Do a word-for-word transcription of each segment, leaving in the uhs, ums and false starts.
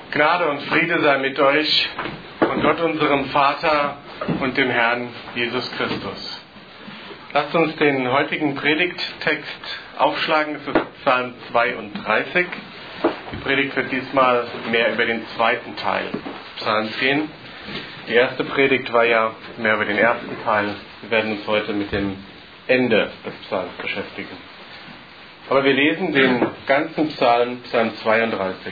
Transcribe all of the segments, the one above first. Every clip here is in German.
Gnade und Friede sei mit euch von Gott unserem Vater und dem Herrn Jesus Christus. Lasst uns den heutigen Predigttext aufschlagen, das ist Psalm zweiunddreißig. Die Predigt wird diesmal mehr über den zweiten Teil des Psalms gehen. Die erste Predigt war ja mehr über den ersten Teil. Wir werden uns heute mit dem Ende des Psalms beschäftigen. Aber wir lesen den ganzen Psalm, Psalm zweiunddreißig.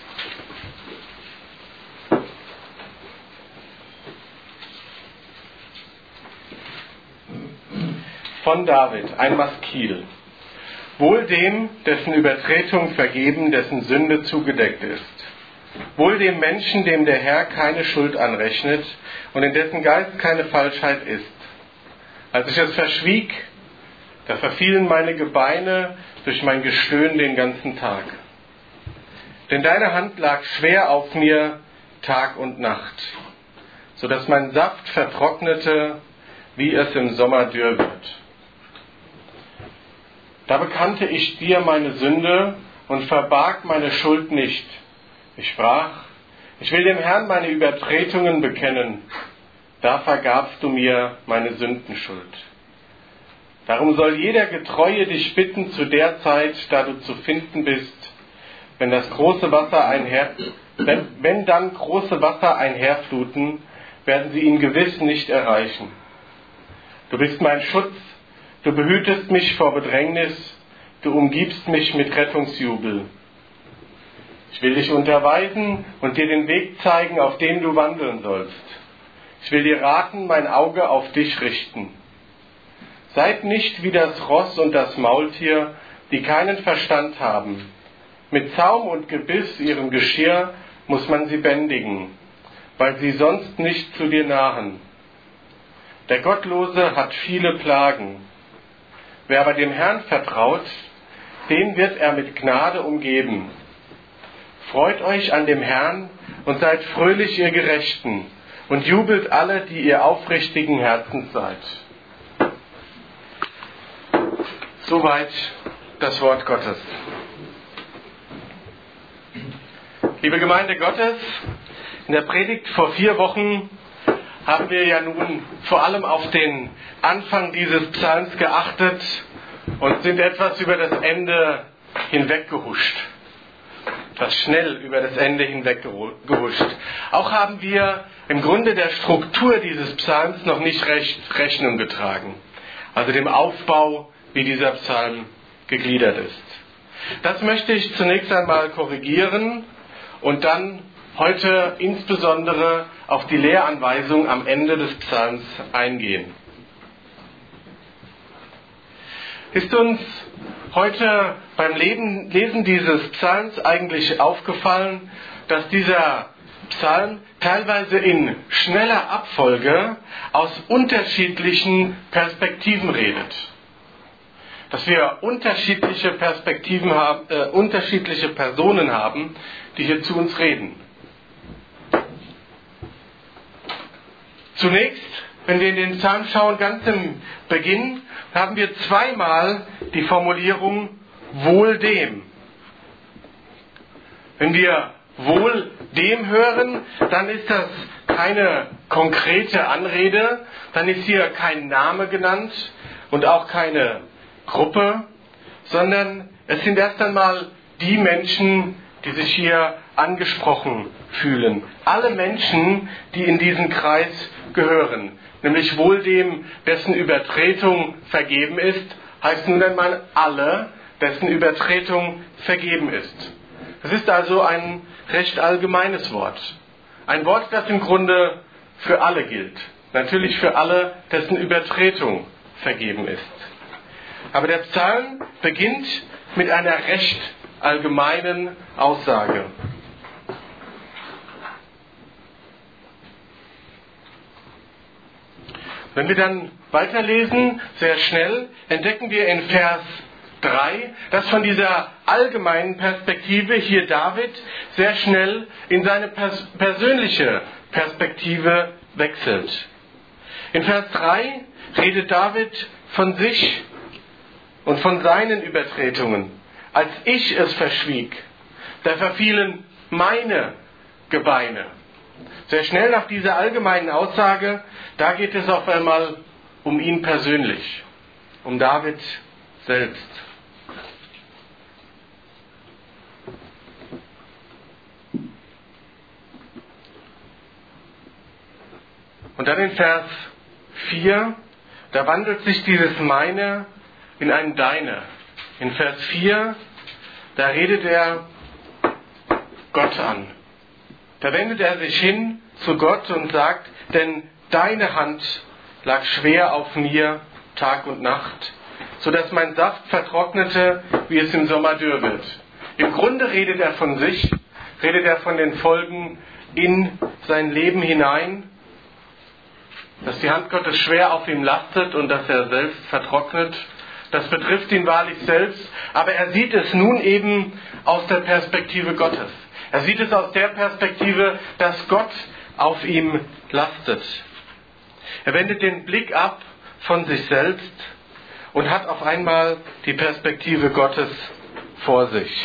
Von David, ein Maskil. Wohl dem, dessen Übertretung vergeben, dessen Sünde zugedeckt ist. Wohl dem Menschen, dem der Herr keine Schuld anrechnet und in dessen Geist keine Falschheit ist. Als ich es verschwieg, da verfielen meine Gebeine durch mein Gestöhn den ganzen Tag. Denn deine Hand lag schwer auf mir Tag und Nacht, so dass mein Saft vertrocknete, wie es im Sommer dürr wird. Da bekannte ich dir meine Sünde und verbarg meine Schuld nicht. Ich sprach, ich will dem Herrn meine Übertretungen bekennen. Da vergabst du mir meine Sündenschuld. Darum soll jeder Getreue dich bitten zu der Zeit, da du zu finden bist, wenn das große Wasser einher, wenn, wenn dann große Wasser einherfluten, werden sie ihn gewiss nicht erreichen. Du bist mein Schutz, du behütest mich vor Bedrängnis, du umgibst mich mit Rettungsjubel. Ich will dich unterweisen und dir den Weg zeigen, auf dem du wandeln sollst. Ich will dir raten, mein Auge auf dich richten. Seid nicht wie das Ross und das Maultier, die keinen Verstand haben. Mit Zaum und Gebiss ihrem Geschirr muss man sie bändigen, weil sie sonst nicht zu dir nahen. Der Gottlose hat viele Plagen. Wer aber dem Herrn vertraut, den wird er mit Gnade umgeben. Freut euch an dem Herrn und seid fröhlich, ihr Gerechten, und jubelt alle, die ihr aufrichtigen Herzens seid. Soweit das Wort Gottes. Liebe Gemeinde Gottes, in der Predigt vor vier Wochen haben wir ja nun vor allem auf den Anfang dieses Psalms geachtet und sind etwas über das Ende hinweggehuscht. Etwas schnell über das Ende hinweggehuscht. Auch haben wir im Grunde der Struktur dieses Psalms noch nicht recht Rechnung getragen. Also dem Aufbau, wie dieser Psalm gegliedert ist. Das möchte ich zunächst einmal korrigieren und dann heute insbesondere auf die Lehranweisung am Ende des Psalms eingehen. Ist uns heute beim Lesen dieses Psalms eigentlich aufgefallen, dass dieser Psalm teilweise in schneller Abfolge aus unterschiedlichen Perspektiven redet? Dass wir unterschiedliche Perspektiven haben, äh, unterschiedliche Personen haben, die hier zu uns reden. Zunächst, wenn wir in den Psalm schauen, ganz im Beginn, haben wir zweimal die Formulierung wohl dem. Wenn wir wohl dem hören, dann ist das keine konkrete Anrede, dann ist hier kein Name genannt und auch keine Gruppe, sondern es sind erst einmal die Menschen, die sich hier angesprochen fühlen. Alle Menschen, die in diesen Kreis gehören. Nämlich wohl dem, dessen Übertretung vergeben ist, heißt nun einmal alle, dessen Übertretung vergeben ist. Das ist also ein recht allgemeines Wort. Ein Wort, das im Grunde für alle gilt. Natürlich für alle, dessen Übertretung vergeben ist. Aber der Psalm beginnt mit einer recht allgemeinen Aussage. Wenn wir dann weiterlesen, sehr schnell, entdecken wir in Vers drei, dass von dieser allgemeinen Perspektive hier David sehr schnell in seine pers- persönliche Perspektive wechselt. In Vers drei redet David von sich und von seinen Übertretungen. Als ich es verschwieg, da verfielen meine Gebeine. Sehr schnell nach dieser allgemeinen Aussage, da geht es auf einmal um ihn persönlich, um David selbst. Und dann in Vers vier, da wandelt sich dieses Meine in ein Deine. In Vers vier, da redet er Gott an. Da wendet er sich hin zu Gott und sagt, denn deine Hand lag schwer auf mir Tag und Nacht, sodass mein Saft vertrocknete, wie es im Sommer dürr wird. Im Grunde redet er von sich, redet er von den Folgen in sein Leben hinein, dass die Hand Gottes schwer auf ihm lastet und dass er selbst vertrocknet. Das betrifft ihn wahrlich selbst, aber er sieht es nun eben aus der Perspektive Gottes. Er sieht es aus der Perspektive, dass Gott auf ihm lastet. Er wendet den Blick ab von sich selbst und hat auf einmal die Perspektive Gottes vor sich.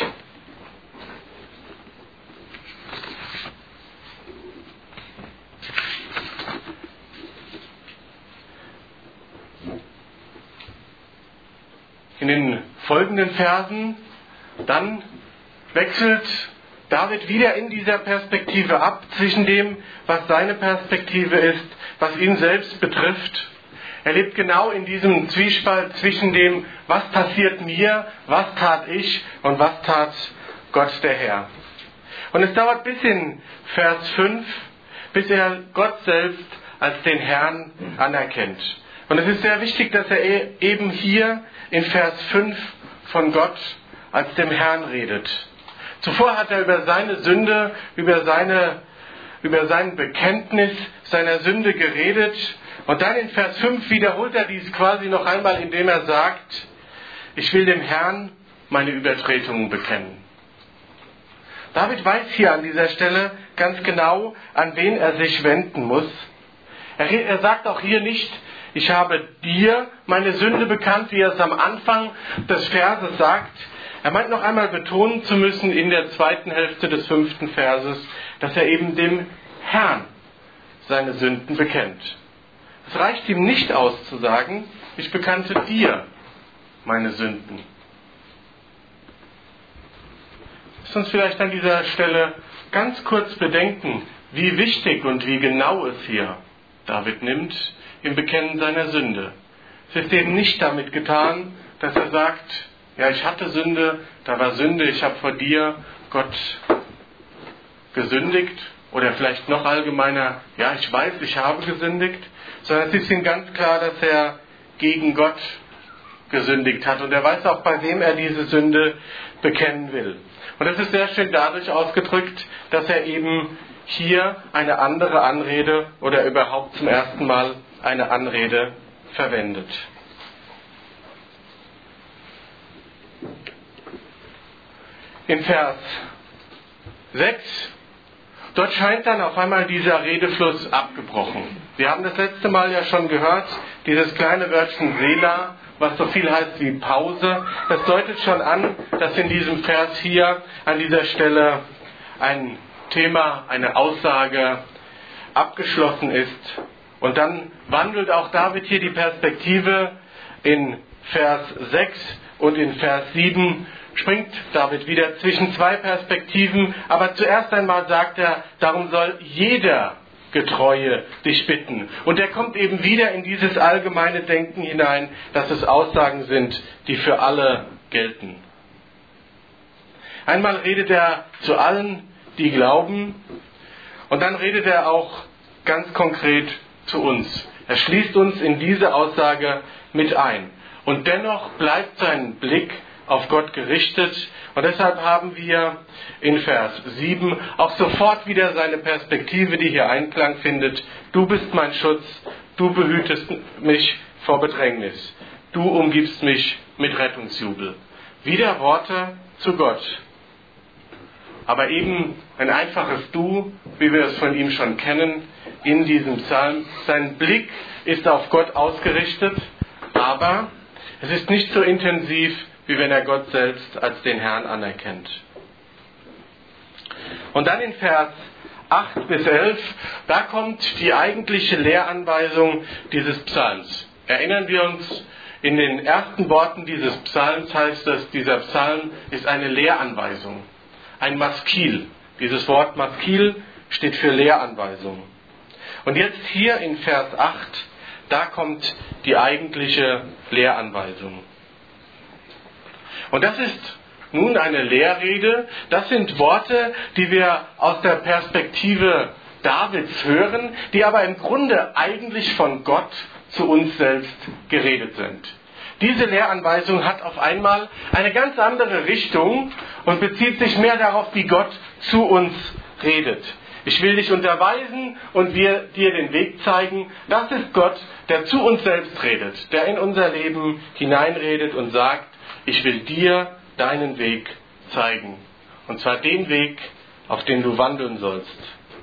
In den folgenden Versen, dann wechselt David wieder in dieser Perspektive ab zwischen dem, was seine Perspektive ist, was ihn selbst betrifft. Er lebt genau in diesem Zwiespalt zwischen dem, was passiert mir, was tat ich und was tat Gott der Herr. Und es dauert bis in Vers fünf, bis er Gott selbst als den Herrn anerkennt. Und es ist sehr wichtig, dass er eben hier in Vers fünf von Gott als dem Herrn redet. Zuvor hat er über seine Sünde, über, seine, über sein Bekenntnis seiner Sünde geredet. Und dann in Vers fünf wiederholt er dies quasi noch einmal, indem er sagt, ich will dem Herrn meine Übertretungen bekennen. David weiß hier an dieser Stelle ganz genau, an wen er sich wenden muss. Er, er sagt auch hier nicht, ich habe dir meine Sünde bekannt, wie er es am Anfang des Verses sagt. Er meint noch einmal betonen zu müssen in der zweiten Hälfte des fünften Verses, dass er eben dem Herrn seine Sünden bekennt. Es reicht ihm nicht aus zu sagen, ich bekannte dir meine Sünden. Lass uns vielleicht an dieser Stelle ganz kurz bedenken, wie wichtig und wie genau es hier David nimmt im Bekennen seiner Sünde. Es ist eben nicht damit getan, dass er sagt, ja, ich hatte Sünde, da war Sünde, ich habe vor dir, Gott, gesündigt. Oder vielleicht noch allgemeiner, ja, ich weiß, ich habe gesündigt. Sondern es ist ihm ganz klar, dass er gegen Gott gesündigt hat. Und er weiß auch, bei wem er diese Sünde bekennen will. Und das ist sehr schön dadurch ausgedrückt, dass er eben hier eine andere Anrede oder überhaupt zum ersten Mal eine Anrede verwendet. In Vers sechs, dort scheint dann auf einmal dieser Redefluss abgebrochen. Wir haben das letzte Mal ja schon gehört, dieses kleine Wörtchen Selah, was so viel heißt wie Pause, das deutet schon an, dass in diesem Vers hier an dieser Stelle ein Thema, eine Aussage abgeschlossen ist. Und dann wandelt auch David hier die Perspektive. In Vers sechs und in Vers sieben springt David wieder zwischen zwei Perspektiven. Aber zuerst einmal sagt er, darum soll jeder Getreue dich bitten. Und er kommt eben wieder in dieses allgemeine Denken hinein, dass es Aussagen sind, die für alle gelten. Einmal redet er zu allen, die glauben, und dann redet er auch ganz konkret zu uns. Er schließt uns in diese Aussage mit ein. Und dennoch bleibt sein Blick auf Gott gerichtet. Und deshalb haben wir in Vers sieben auch sofort wieder seine Perspektive, die hier Einklang findet. Du bist mein Schutz, du behütest mich vor Bedrängnis. Du umgibst mich mit Rettungsjubel. Wieder Worte zu Gott. Aber eben ein einfaches Du, wie wir es von ihm schon kennen, in diesem Psalm. Sein Blick ist auf Gott ausgerichtet, aber es ist nicht so intensiv, wie wenn er Gott selbst als den Herrn anerkennt. Und dann in Vers acht bis elf, da kommt die eigentliche Lehranweisung dieses Psalms. Erinnern wir uns, in den ersten Worten dieses Psalms heißt es, dieser Psalm ist eine Lehranweisung, ein Maskil. Dieses Wort Maskil steht für Lehranweisung. Und jetzt hier in Vers acht, da kommt die eigentliche Lehranweisung. Und das ist nun eine Lehrrede, das sind Worte, die wir aus der Perspektive Davids hören, die aber im Grunde eigentlich von Gott zu uns selbst geredet sind. Diese Lehranweisung hat auf einmal eine ganz andere Richtung und bezieht sich mehr darauf, wie Gott zu uns redet. Ich will dich unterweisen und wir dir den Weg zeigen. Das ist Gott, der zu uns selbst redet, der in unser Leben hineinredet und sagt, ich will dir deinen Weg zeigen. Und zwar den Weg, auf den du wandeln sollst.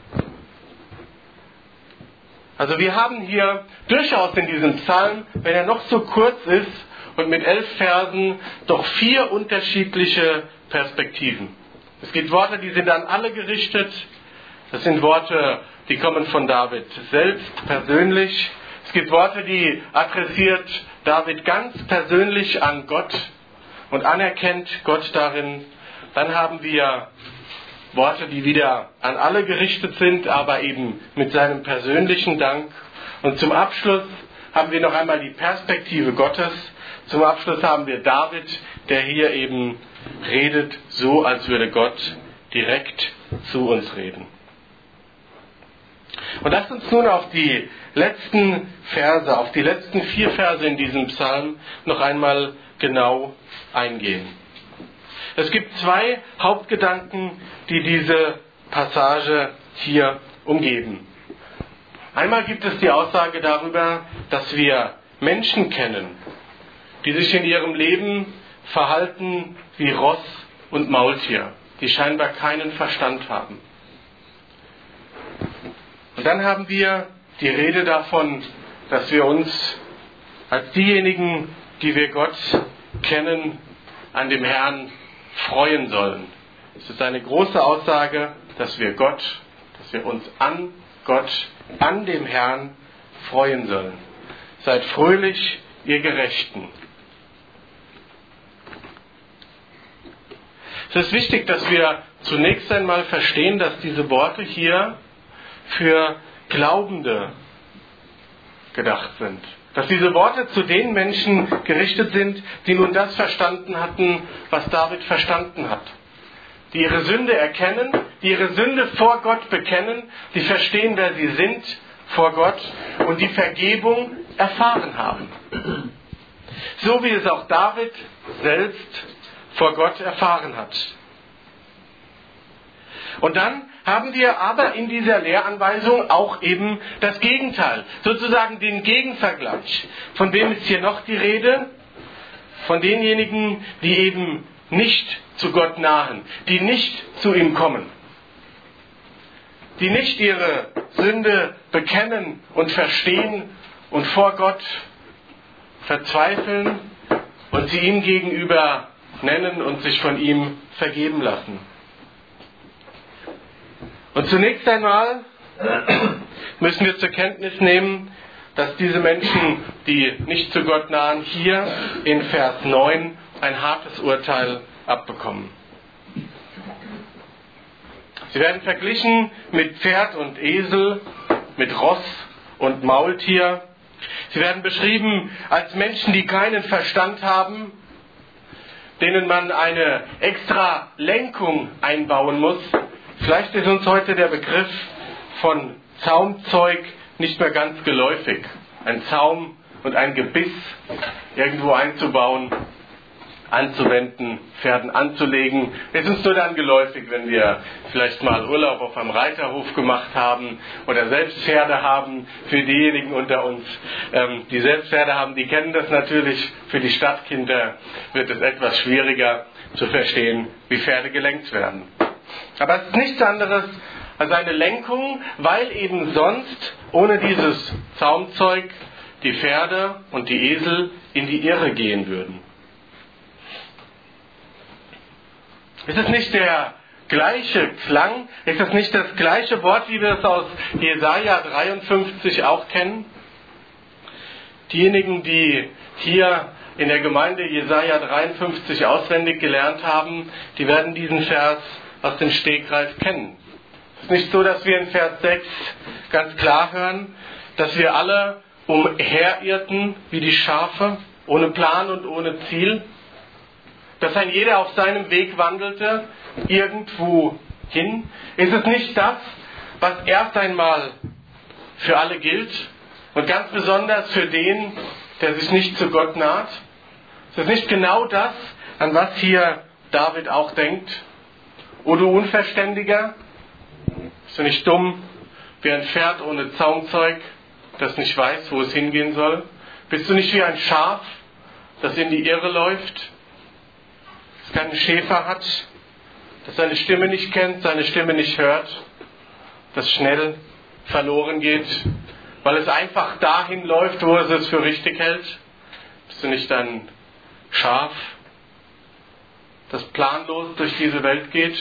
Also wir haben hier durchaus in diesem Psalm, wenn er noch so kurz ist und mit elf Versen, doch vier unterschiedliche Perspektiven. Es gibt Worte, die sind an alle gerichtet. Das sind Worte, die kommen von David selbst persönlich. Es gibt Worte, die adressiert David ganz persönlich an Gott und anerkennt Gott darin. Dann haben wir Worte, die wieder an alle gerichtet sind, aber eben mit seinem persönlichen Dank. Und zum Abschluss haben wir noch einmal die Perspektive Gottes. Zum Abschluss haben wir David, der hier eben redet, so als würde Gott direkt zu uns reden. Und lasst uns nun auf die letzten Verse, auf die letzten vier Verse in diesem Psalm noch einmal genau eingehen. Es gibt zwei Hauptgedanken, die diese Passage hier umgeben. Einmal gibt es die Aussage darüber, dass wir Menschen kennen, die sich in ihrem Leben verhalten wie Ross und Maultier, die scheinbar keinen Verstand haben. Und dann haben wir die Rede davon, dass wir uns als diejenigen, die wir Gott kennen, an dem Herrn freuen sollen. Es ist eine große Aussage, dass wir Gott, dass wir uns an Gott, an dem Herrn freuen sollen. Seid fröhlich, ihr Gerechten. Es ist wichtig, dass wir zunächst einmal verstehen, dass diese Worte hier für Glaubende gedacht sind. Dass diese Worte zu den Menschen gerichtet sind, die nun das verstanden hatten, was David verstanden hat. Die ihre Sünde erkennen, die ihre Sünde vor Gott bekennen, die verstehen, wer sie sind vor Gott und die Vergebung erfahren haben. So wie es auch David selbst vor Gott erfahren hat. Und dann haben wir aber in dieser Lehranweisung auch eben das Gegenteil, sozusagen den Gegenvergleich. Von wem ist hier noch die Rede? Von denjenigen, die eben nicht zu Gott nahen, die nicht zu ihm kommen, die nicht ihre Sünde bekennen und verstehen und vor Gott verzweifeln und sie ihm gegenüber nennen und sich von ihm vergeben lassen. Und zunächst einmal müssen wir zur Kenntnis nehmen, dass diese Menschen, die nicht zu Gott nahen, hier in Vers neun ein hartes Urteil abbekommen. Sie werden verglichen mit Pferd und Esel, mit Ross und Maultier. Sie werden beschrieben als Menschen, die keinen Verstand haben, denen man eine extra Lenkung einbauen muss. Vielleicht ist uns heute der Begriff von Zaumzeug nicht mehr ganz geläufig. Ein Zaum und ein Gebiss irgendwo einzubauen, anzuwenden, Pferden anzulegen. Es ist uns nur dann geläufig, wenn wir vielleicht mal Urlaub auf einem Reiterhof gemacht haben oder selbst Pferde haben. Für diejenigen unter uns, ähm, die selbst Pferde haben, die kennen das natürlich. Für die Stadtkinder wird es etwas schwieriger zu verstehen, wie Pferde gelenkt werden. Aber es ist nichts anderes als eine Lenkung, weil eben sonst ohne dieses Zaumzeug die Pferde und die Esel in die Irre gehen würden. Es ist nicht der gleiche Klang? Ist das nicht das gleiche Wort, wie wir es aus Jesaja dreiundfünfzig auch kennen? Diejenigen, die hier in der Gemeinde Jesaja dreiundfünfzig auswendig gelernt haben, die werden diesen Vers aus dem Stegreif kennen. Es ist nicht so, dass wir in Vers sechs ganz klar hören, dass wir alle umherirrten wie die Schafe, ohne Plan und ohne Ziel, dass ein jeder auf seinem Weg wandelte, irgendwo hin. Ist es nicht das, was erst einmal für alle gilt und ganz besonders für den, der sich nicht zu Gott naht? Ist es nicht genau das, an was hier David auch denkt? O du Unverständiger, bist du nicht dumm wie ein Pferd ohne Zaumzeug, das nicht weiß, wo es hingehen soll? Bist du nicht wie ein Schaf, das in die Irre läuft, das keinen Schäfer hat, das seine Stimme nicht kennt, seine Stimme nicht hört, das schnell verloren geht, weil es einfach dahin läuft, wo es es für richtig hält? Bist du nicht ein Schaf, das planlos durch diese Welt geht?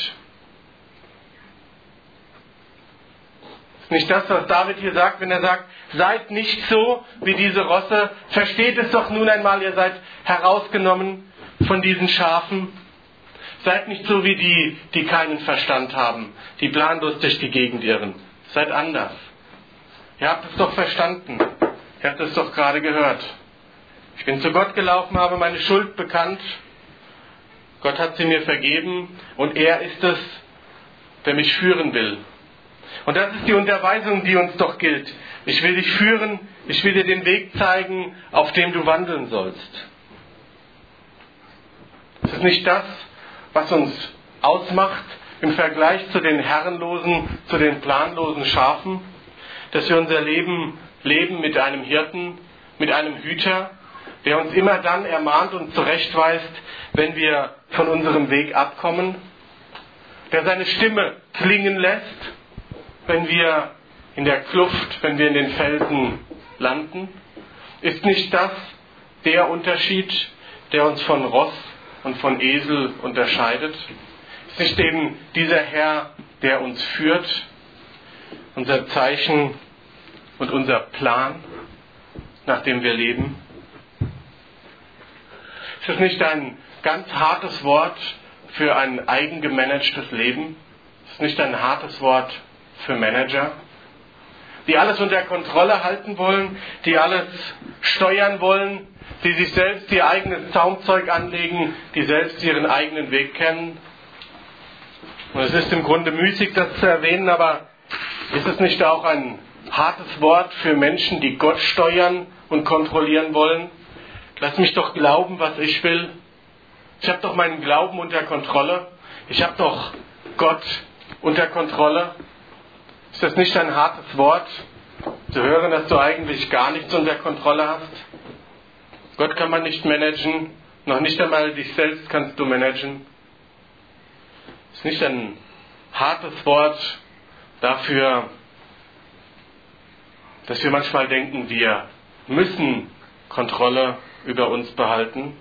Ist nicht das, was David hier sagt, wenn er sagt, seid nicht so wie diese Rosse, versteht es doch nun einmal, ihr seid herausgenommen von diesen Schafen. Seid nicht so wie die, die keinen Verstand haben, die planlos durch die Gegend irren. Seid anders. Ihr habt es doch verstanden. Ihr habt es doch gerade gehört. Ich bin zu Gott gelaufen, habe meine Schuld bekannt. Gott hat sie mir vergeben und er ist es, der mich führen will. Und das ist die Unterweisung, die uns doch gilt. Ich will dich führen, ich will dir den Weg zeigen, auf dem du wandeln sollst. Es ist nicht das, was uns ausmacht im Vergleich zu den herrenlosen, zu den planlosen Schafen, dass wir unser Leben leben mit einem Hirten, mit einem Hüter, der uns immer dann ermahnt und zurechtweist, wenn wir von unserem Weg abkommen, der seine Stimme klingen lässt, wenn wir in der Kluft, wenn wir in den Felsen landen. Ist nicht das der Unterschied, der uns von Ross und von Esel unterscheidet? Ist nicht eben dieser Herr, der uns führt, unser Zeichen und unser Plan, nach dem wir leben? Ist es nicht ein ganz hartes Wort für ein eigengemanagtes Leben? Ist es nicht ein hartes Wort für Manager, die alles unter Kontrolle halten wollen, die alles steuern wollen, die sich selbst ihr eigenes Zaumzeug anlegen, die selbst ihren eigenen Weg kennen? Und es ist im Grunde müßig, das zu erwähnen, aber ist es nicht auch ein hartes Wort für Menschen, die Gott steuern und kontrollieren wollen? Lass mich doch glauben, was ich will. Ich habe doch meinen Glauben unter Kontrolle. Ich habe doch Gott unter Kontrolle. Ist das nicht ein hartes Wort, zu hören, dass du eigentlich gar nichts unter Kontrolle hast? Gott kann man nicht managen, noch nicht einmal dich selbst kannst du managen. Ist nicht ein hartes Wort dafür, dass wir manchmal denken, wir müssen Kontrolle über uns behalten?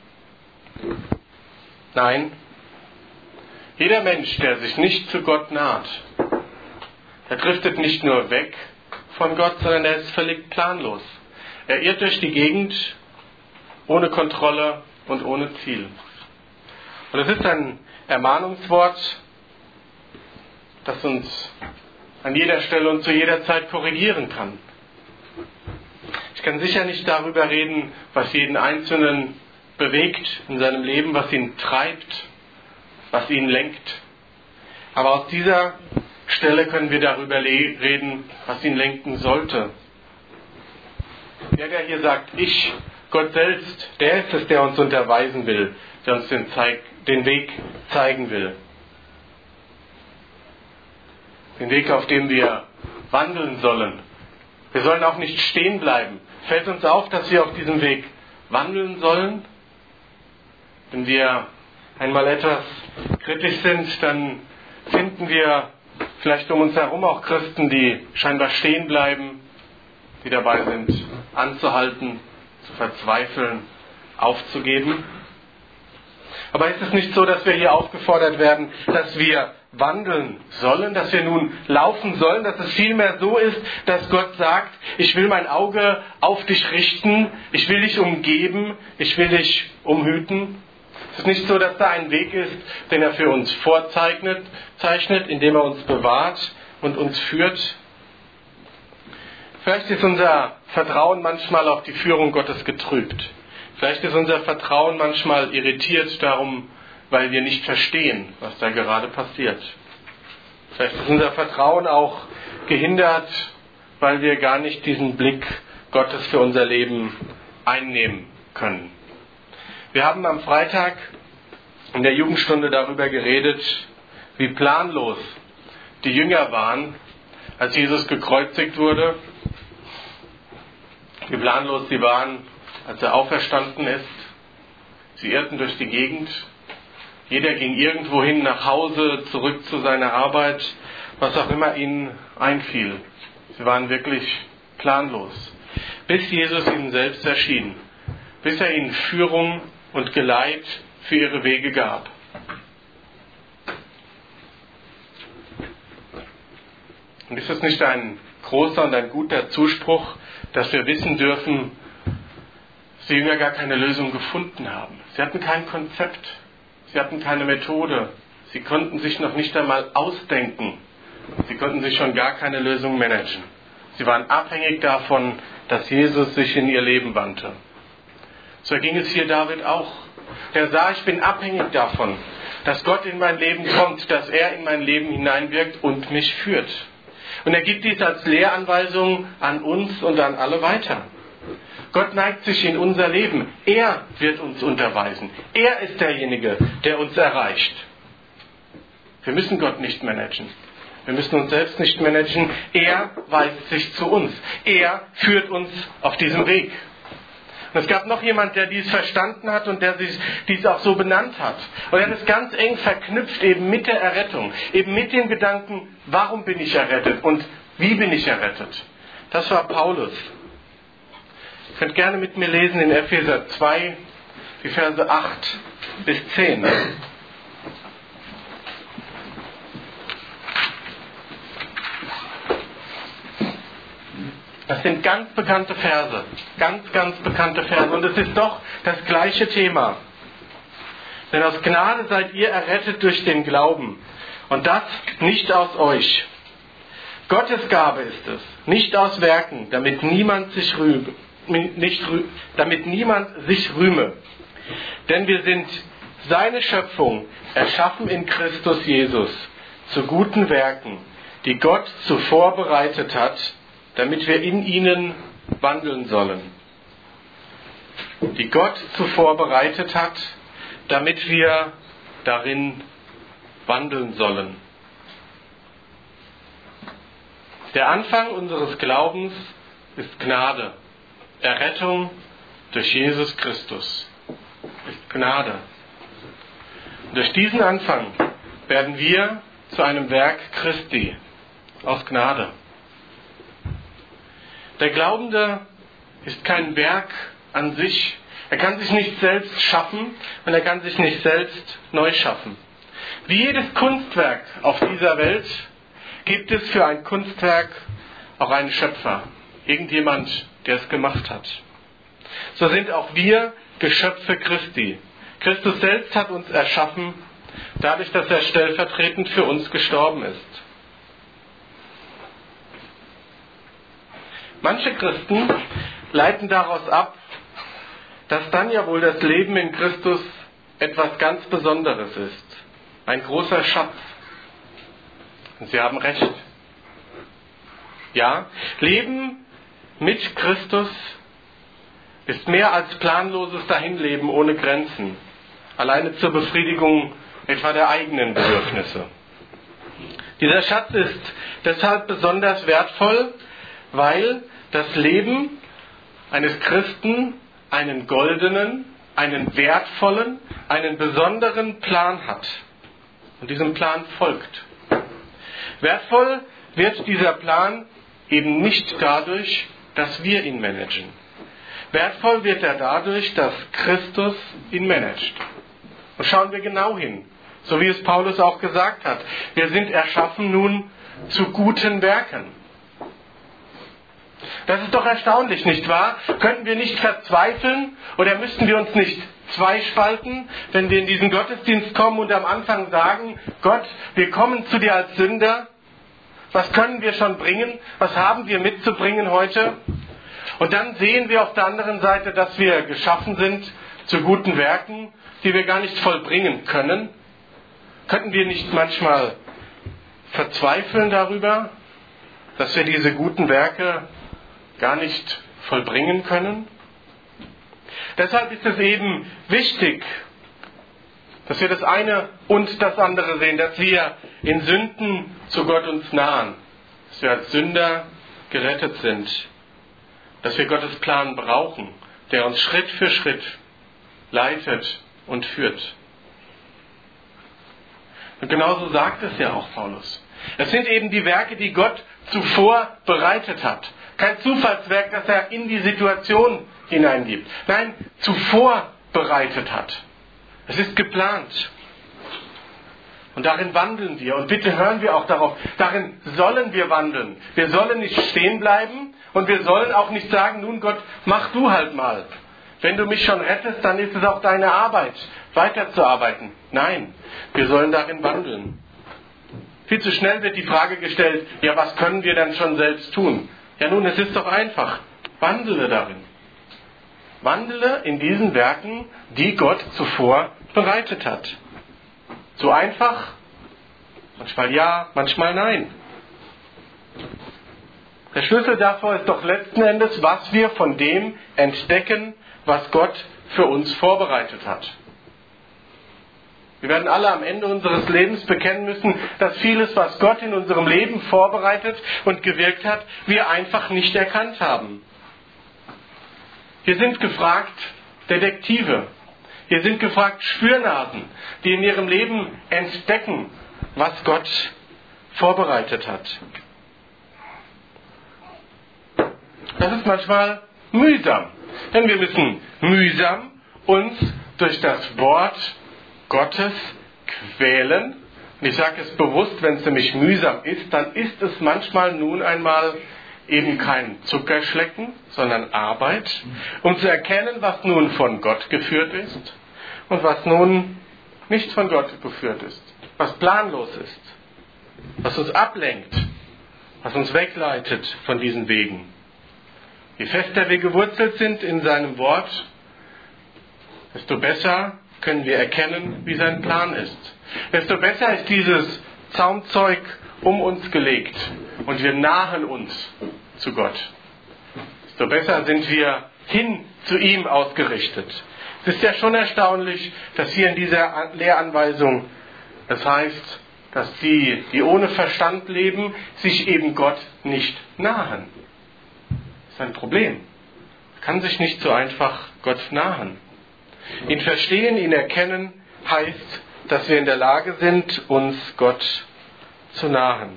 Nein, jeder Mensch, der sich nicht zu Gott naht, er driftet nicht nur weg von Gott, sondern er ist völlig planlos. Er irrt durch die Gegend ohne Kontrolle und ohne Ziel. Und es ist ein Ermahnungswort, das uns an jeder Stelle und zu jeder Zeit korrigieren kann. Ich kann sicher nicht darüber reden, was jeden Einzelnen bewegt in seinem Leben, was ihn treibt, was ihn lenkt. Aber aus dieser Stelle können wir darüber reden, was ihn lenken sollte. Der, der hier sagt, ich, Gott selbst, der ist es, der uns unterweisen will, der uns den, Zeig, den Weg zeigen will. Den Weg, auf dem wir wandeln sollen. Wir sollen auch nicht stehen bleiben. Fällt uns auf, dass wir auf diesem Weg wandeln sollen? Wenn wir einmal etwas kritisch sind, dann finden wir vielleicht um uns herum auch Christen, die scheinbar stehen bleiben, die dabei sind, anzuhalten, zu verzweifeln, aufzugeben. Aber ist es nicht so, dass wir hier aufgefordert werden, dass wir wandeln sollen, dass wir nun laufen sollen, dass es vielmehr so ist, dass Gott sagt, ich will mein Auge auf dich richten, ich will dich umgeben, ich will dich umhüten. Es ist nicht so, dass da ein Weg ist, den er für uns vorzeichnet, zeichnet, indem er uns bewahrt und uns führt. Vielleicht ist unser Vertrauen manchmal auf die Führung Gottes getrübt. Vielleicht ist unser Vertrauen manchmal irritiert darum, weil wir nicht verstehen, was da gerade passiert. Vielleicht ist unser Vertrauen auch gehindert, weil wir gar nicht diesen Blick Gottes für unser Leben einnehmen können. Wir haben am Freitag in der Jugendstunde darüber geredet, wie planlos die Jünger waren, als Jesus gekreuzigt wurde. Wie planlos sie waren, als er auferstanden ist. Sie irrten durch die Gegend. Jeder ging irgendwo hin, nach Hause, zurück zu seiner Arbeit, was auch immer ihnen einfiel. Sie waren wirklich planlos. Bis Jesus ihnen selbst erschien. Bis er ihnen Führung und Geleit für ihre Wege gab. Und ist es nicht ein großer und ein guter Zuspruch, dass wir wissen dürfen, dass die Jünger gar keine Lösung gefunden haben. Sie hatten kein Konzept, sie hatten keine Methode, sie konnten sich noch nicht einmal ausdenken, sie konnten sich schon gar keine Lösung managen. Sie waren abhängig davon, dass Jesus sich in ihr Leben wandte. So ging es hier David auch. Er sah, ich bin abhängig davon, dass Gott in mein Leben kommt, dass er in mein Leben hineinwirkt und mich führt. Und er gibt dies als Lehranweisung an uns und an alle weiter. Gott neigt sich in unser Leben. Er wird uns unterweisen. Er ist derjenige, der uns erreicht. Wir müssen Gott nicht managen. Wir müssen uns selbst nicht managen. Er weist sich zu uns. Er führt uns auf diesem Weg. Und es gab noch jemand, der dies verstanden hat und der sich dies auch so benannt hat. Und er hat es ganz eng verknüpft eben mit der Errettung. Eben mit dem Gedanken, warum bin ich errettet und wie bin ich errettet. Das war Paulus. Ihr könnt gerne mit mir lesen in Epheser zwei, die Verse acht bis zehn. Das sind ganz bekannte Verse, ganz, ganz bekannte Verse. Und es ist doch das gleiche Thema. Denn aus Gnade seid ihr errettet durch den Glauben. Und das nicht aus euch. Gottes Gabe ist es, nicht aus Werken, damit niemand sich rühme, nicht rü- damit niemand sich rühme. Denn wir sind seine Schöpfung, erschaffen in Christus Jesus, zu guten Werken, die Gott zuvor bereitet hat, damit wir in ihnen wandeln sollen. Die Gott zuvor bereitet hat, damit wir darin wandeln sollen. Der Anfang unseres Glaubens ist Gnade. Errettung durch Jesus Christus ist Gnade. Und durch diesen Anfang werden wir zu einem Werk Christi aus Gnade. Der Glaubende ist kein Werk an sich. Er kann sich nicht selbst schaffen und er kann sich nicht selbst neu schaffen. Wie jedes Kunstwerk auf dieser Welt gibt es für ein Kunstwerk auch einen Schöpfer. Irgendjemand, der es gemacht hat. So sind auch wir Geschöpfe Christi. Christus selbst hat uns erschaffen, dadurch, dass er stellvertretend für uns gestorben ist. Manche Christen leiten daraus ab, dass dann ja wohl das Leben in Christus etwas ganz Besonderes ist. Ein großer Schatz. Und sie haben recht. Ja, Leben mit Christus ist mehr als planloses Dahinleben ohne Grenzen. Alleine zur Befriedigung etwa der eigenen Bedürfnisse. Dieser Schatz ist deshalb besonders wertvoll, weil das Leben eines Christen einen goldenen, einen wertvollen, einen besonderen Plan hat. Und diesem Plan folgt. Wertvoll wird dieser Plan eben nicht dadurch, dass wir ihn managen. Wertvoll wird er dadurch, dass Christus ihn managt. Und schauen wir genau hin. So wie es Paulus auch gesagt hat. Wir sind erschaffen nun zu guten Werken. Das ist doch erstaunlich, nicht wahr? Könnten wir nicht verzweifeln oder müssten wir uns nicht zweispalten, wenn wir in diesen Gottesdienst kommen und am Anfang sagen, Gott, wir kommen zu dir als Sünder. Was können wir schon bringen? Was haben wir mitzubringen heute? Und dann sehen wir auf der anderen Seite, dass wir geschaffen sind zu guten Werken, die wir gar nicht vollbringen können. Könnten wir nicht manchmal verzweifeln darüber, dass wir diese guten Werke gar nicht vollbringen können? Deshalb ist es eben wichtig, dass wir das eine und das andere sehen, dass wir in Sünden zu Gott uns nahen, dass wir als Sünder gerettet sind, dass wir Gottes Plan brauchen, der uns Schritt für Schritt leitet und führt. Und genauso sagt es ja auch Paulus. Es sind eben die Werke, die Gott zuvor bereitet hat. Kein Zufallswerk, das er in die Situation hineingibt. Nein, zuvor bereitet hat. Es ist geplant. Und darin wandeln wir. Und bitte hören wir auch darauf. Darin sollen wir wandeln. Wir sollen nicht stehen bleiben und wir sollen auch nicht sagen, nun Gott, mach du halt mal. Wenn du mich schon rettest, dann ist es auch deine Arbeit, weiterzuarbeiten. Nein, wir sollen darin wandeln. Viel zu schnell wird die Frage gestellt, ja, was können wir denn schon selbst tun? Ja nun, es ist doch einfach. Wandele darin. Wandele in diesen Werken, die Gott zuvor bereitet hat. So einfach? Manchmal ja, manchmal nein. Der Schlüssel davor ist doch letzten Endes, was wir von dem entdecken, was Gott für uns vorbereitet hat. Wir werden alle am Ende unseres Lebens bekennen müssen, dass vieles, was Gott in unserem Leben vorbereitet und gewirkt hat, wir einfach nicht erkannt haben. Wir sind gefragt Detektive. Wir sind gefragt Spürnasen, die in ihrem Leben entdecken, was Gott vorbereitet hat. Das ist manchmal mühsam, denn wir müssen mühsam uns durch das Wort Gottes quälen. Und ich sage es bewusst, wenn es nämlich mühsam ist, dann ist es manchmal nun einmal eben kein Zuckerschlecken, sondern Arbeit, um zu erkennen, was nun von Gott geführt ist und was nun nicht von Gott geführt ist, was planlos ist, was uns ablenkt, was uns wegleitet von diesen Wegen. Je fester wir gewurzelt sind in seinem Wort, desto besser können wir erkennen, wie sein Plan ist. Desto besser ist dieses Zaumzeug um uns gelegt und wir nahen uns zu Gott. Desto besser sind wir hin zu ihm ausgerichtet. Es ist ja schon erstaunlich, dass hier in dieser Lehranweisung es heißt, dass die, die ohne Verstand leben, sich eben Gott nicht nahen. Das ist ein Problem. Man kann sich nicht so einfach Gott nahen. Ihn verstehen, ihn erkennen, heißt, dass wir in der Lage sind, uns Gott zu nahen.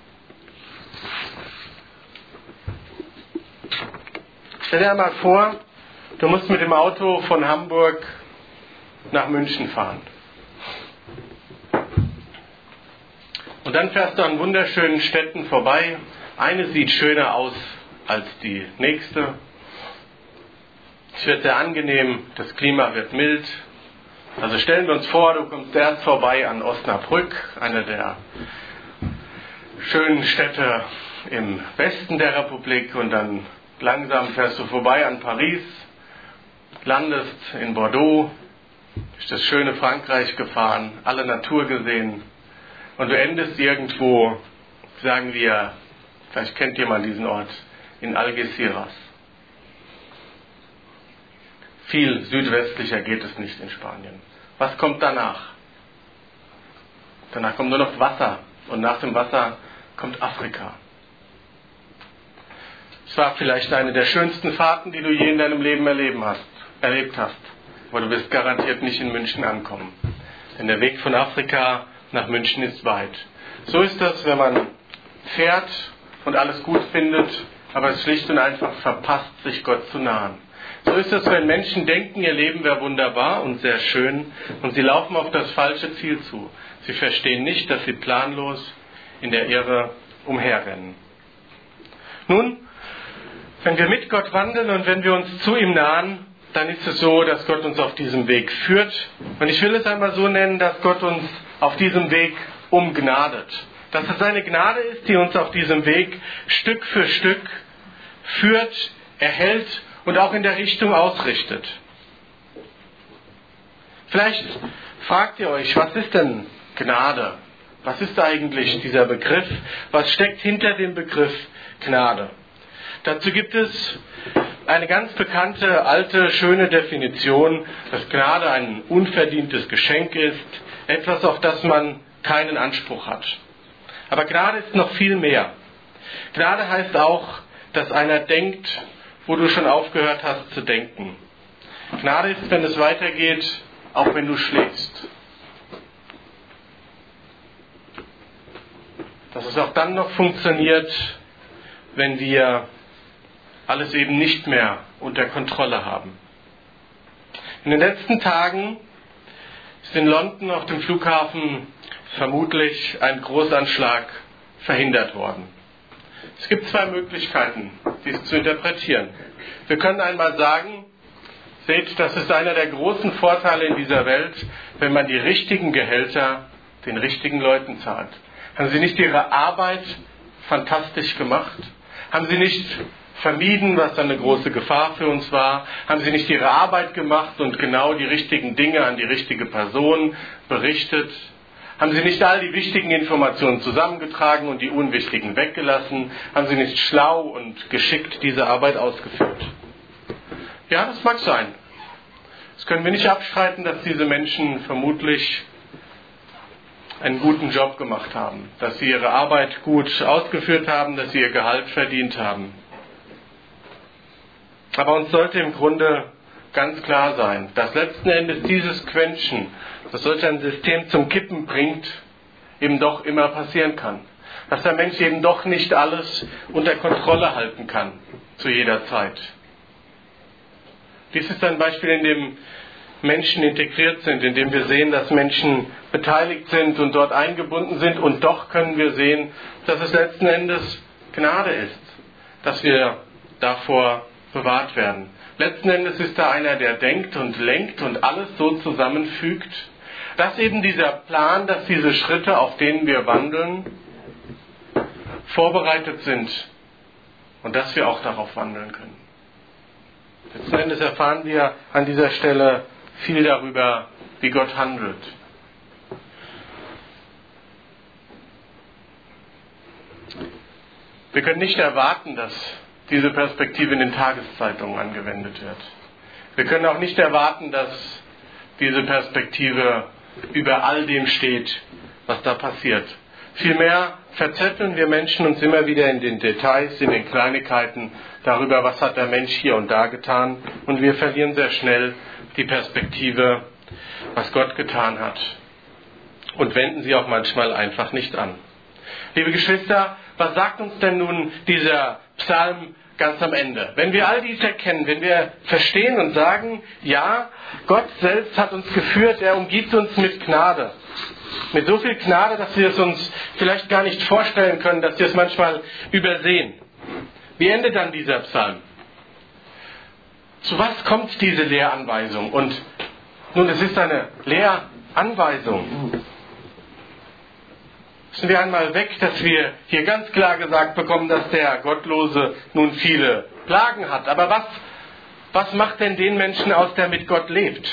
Stell dir einmal vor, du musst mit dem Auto von Hamburg nach München fahren. Und dann fährst du an wunderschönen Städten vorbei. Eine sieht schöner aus als die nächste. Es wird sehr angenehm, das Klima wird mild. Also stellen wir uns vor, du kommst erst vorbei an Osnabrück, eine der schönen Städte im Westen der Republik, und dann langsam fährst du vorbei an Paris, landest in Bordeaux, durch das schöne Frankreich gefahren, alle Natur gesehen, und du endest irgendwo, sagen wir, vielleicht kennt jemand diesen Ort, in Algeciras. Viel südwestlicher geht es nicht in Spanien. Was kommt danach? Danach kommt nur noch Wasser, und nach dem Wasser kommt Afrika. Es war vielleicht eine der schönsten Fahrten, die du je in deinem Leben erleben hast, erlebt hast. Aber du wirst garantiert nicht in München ankommen. Denn der Weg von Afrika nach München ist weit. So ist das, wenn man fährt und alles gut findet, aber es schlicht und einfach verpasst, sich Gott zu nahen. So ist es, wenn Menschen denken, ihr Leben wäre wunderbar und sehr schön und sie laufen auf das falsche Ziel zu. Sie verstehen nicht, dass sie planlos in der Irre umherrennen. Nun, wenn wir mit Gott wandeln und wenn wir uns zu ihm nahen, dann ist es so, dass Gott uns auf diesem Weg führt. Und ich will es einmal so nennen, dass Gott uns auf diesem Weg umgnadet. Dass es seine Gnade ist, die uns auf diesem Weg Stück für Stück führt, erhält und auch in der Richtung ausrichtet. Vielleicht fragt ihr euch, was ist denn Gnade? Was ist eigentlich dieser Begriff? Was steckt hinter dem Begriff Gnade? Dazu gibt es eine ganz bekannte, alte, schöne Definition, dass Gnade ein unverdientes Geschenk ist, etwas, auf das man keinen Anspruch hat. Aber Gnade ist noch viel mehr. Gnade heißt auch, dass einer denkt, wo du schon aufgehört hast zu denken. Gnade ist, wenn es weitergeht, auch wenn du schläfst. Dass es auch dann noch funktioniert, wenn wir alles eben nicht mehr unter Kontrolle haben. In den letzten Tagen ist in London auf dem Flughafen vermutlich ein Großanschlag verhindert worden. Es gibt zwei Möglichkeiten, dies zu interpretieren. Wir können einmal sagen, seht, das ist einer der großen Vorteile in dieser Welt, wenn man die richtigen Gehälter den richtigen Leuten zahlt. Haben sie nicht ihre Arbeit fantastisch gemacht? Haben sie nicht vermieden, was eine große Gefahr für uns war? Haben sie nicht ihre Arbeit gemacht und genau die richtigen Dinge an die richtige Person berichtet? Haben sie nicht all die wichtigen Informationen zusammengetragen und die unwichtigen weggelassen? Haben sie nicht schlau und geschickt diese Arbeit ausgeführt? Ja, das mag sein. Das können wir nicht abstreiten, dass diese Menschen vermutlich einen guten Job gemacht haben, dass sie ihre Arbeit gut ausgeführt haben, dass sie ihr Gehalt verdient haben. Aber uns sollte im Grunde ganz klar sein, dass letzten Endes dieses Quäntchen, das solch ein System zum Kippen bringt, eben doch immer passieren kann. Dass der Mensch eben doch nicht alles unter Kontrolle halten kann, zu jeder Zeit. Dies ist ein Beispiel, in dem Menschen integriert sind, in dem wir sehen, dass Menschen beteiligt sind und dort eingebunden sind. Und doch können wir sehen, dass es letzten Endes Gnade ist, dass wir davor bewahrt werden. Letzten Endes ist da einer, der denkt und lenkt und alles so zusammenfügt, dass eben dieser Plan, dass diese Schritte, auf denen wir wandeln, vorbereitet sind und dass wir auch darauf wandeln können. Letzten Endes erfahren wir an dieser Stelle viel darüber, wie Gott handelt. Wir können nicht erwarten, dass diese Perspektive in den Tageszeitungen angewendet wird. Wir können auch nicht erwarten, dass diese Perspektive über all dem steht, was da passiert. Vielmehr verzetteln wir Menschen uns immer wieder in den Details, in den Kleinigkeiten darüber, was hat der Mensch hier und da getan, und wir verlieren sehr schnell die Perspektive, was Gott getan hat, und wenden sie auch manchmal einfach nicht an. Liebe Geschwister, was sagt uns denn nun dieser Psalm ganz am Ende? Wenn wir all dies erkennen, wenn wir verstehen und sagen, ja, Gott selbst hat uns geführt, er umgibt uns mit Gnade. Mit so viel Gnade, dass wir es uns vielleicht gar nicht vorstellen können, dass wir es manchmal übersehen. Wie endet dann dieser Psalm? Zu was kommt diese Lehranweisung? Und nun, es ist eine Lehranweisung. Müssen wir einmal weg, dass wir hier ganz klar gesagt bekommen, dass der Gottlose nun viele Plagen hat. Aber was, was macht denn den Menschen aus, der mit Gott lebt?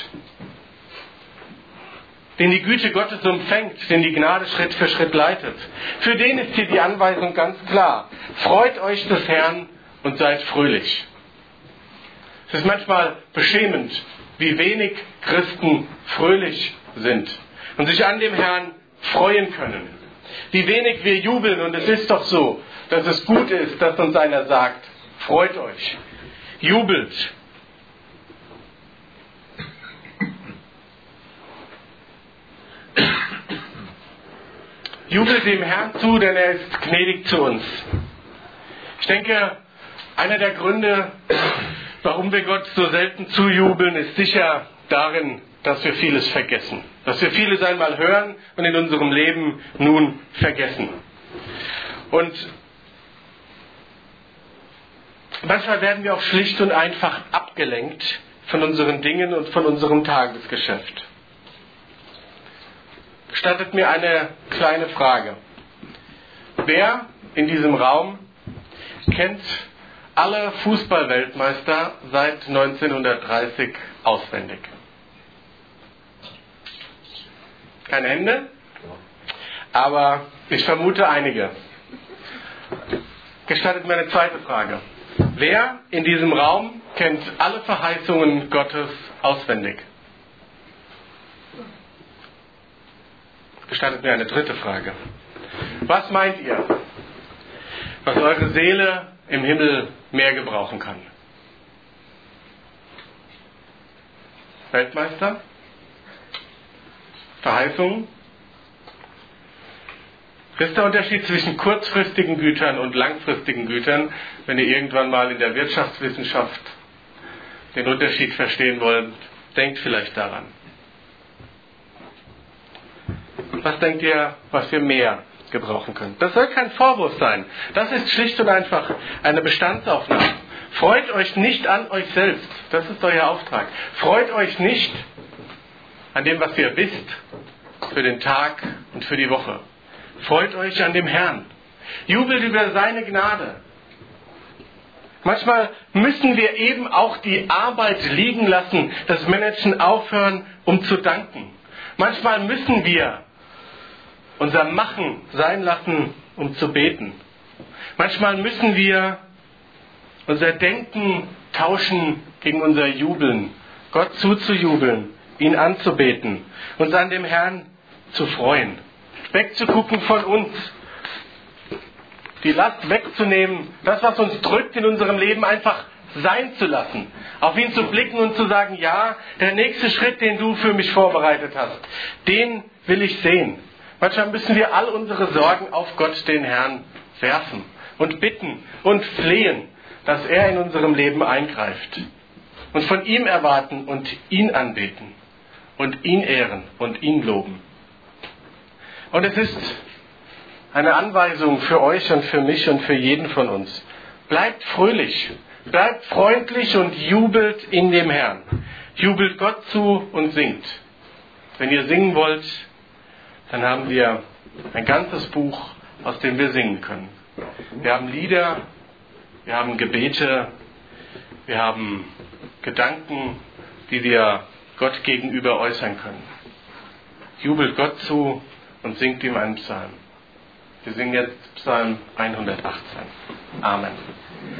Den die Güte Gottes umfängt, den die Gnade Schritt für Schritt leitet. Für den ist hier die Anweisung ganz klar. Freut euch des Herrn und seid fröhlich. Es ist manchmal beschämend, wie wenig Christen fröhlich sind und sich an dem Herrn freuen können. Wie wenig wir jubeln, und es ist doch so, dass es gut ist, dass uns einer sagt, freut euch, jubelt. Jubelt dem Herrn zu, denn er ist gnädig zu uns. Ich denke, einer der Gründe, Warum wir Gott so selten zujubeln, ist sicher darin, dass wir vieles vergessen. Dass wir vieles einmal hören und in unserem Leben nun vergessen. Und manchmal werden wir auch schlicht und einfach abgelenkt von unseren Dingen und von unserem Tagesgeschäft. Gestattet mir eine kleine Frage. Wer in diesem Raum kennt alle Fußballweltmeister seit neunzehnhundertdreißig auswendig? Keine Hände? Aber ich vermute einige. Gestattet mir eine zweite Frage. Wer in diesem Raum kennt alle Verheißungen Gottes auswendig? Gestattet mir eine dritte Frage. Was meint ihr, was eure Seele im Himmel mehr gebrauchen kann? Weltmeister? Verheißungen? Was ist der Unterschied zwischen kurzfristigen Gütern und langfristigen Gütern, wenn ihr irgendwann mal in der Wirtschaftswissenschaft den Unterschied verstehen wollt? Denkt vielleicht daran. Was denkt ihr, was wir mehr gebrauchen können? Das soll kein Vorwurf sein. Das ist schlicht und einfach eine Bestandsaufnahme. Freut euch nicht an euch selbst. Das ist euer Auftrag. Freut euch nicht an dem, was ihr wisst für den Tag und für die Woche. Freut euch an dem Herrn. Jubelt über seine Gnade. Manchmal müssen wir eben auch die Arbeit liegen lassen, das Menschen aufhören, um zu danken. Manchmal müssen wir unser Machen sein lassen, um zu beten. Manchmal müssen wir unser Denken tauschen gegen unser Jubeln. Gott zuzujubeln, ihn anzubeten, uns an dem Herrn zu freuen. Wegzugucken von uns, die Last wegzunehmen, das, was uns drückt in unserem Leben, einfach sein zu lassen. Auf ihn zu blicken und zu sagen, ja, der nächste Schritt, den du für mich vorbereitet hast, den will ich sehen. Manchmal müssen wir all unsere Sorgen auf Gott, den Herrn, werfen und bitten und flehen, dass er in unserem Leben eingreift. Und von ihm erwarten und ihn anbeten und ihn ehren und ihn loben. Und es ist eine Anweisung für euch und für mich und für jeden von uns. Bleibt fröhlich, bleibt freundlich und jubelt in dem Herrn. Jubelt Gott zu und singt. Wenn ihr singen wollt, dann haben wir ein ganzes Buch, aus dem wir singen können. Wir haben Lieder, wir haben Gebete, wir haben Gedanken, die wir Gott gegenüber äußern können. Jubelt Gott zu und singt ihm einen Psalm. Wir singen jetzt Psalm hundertachtzehn. Amen.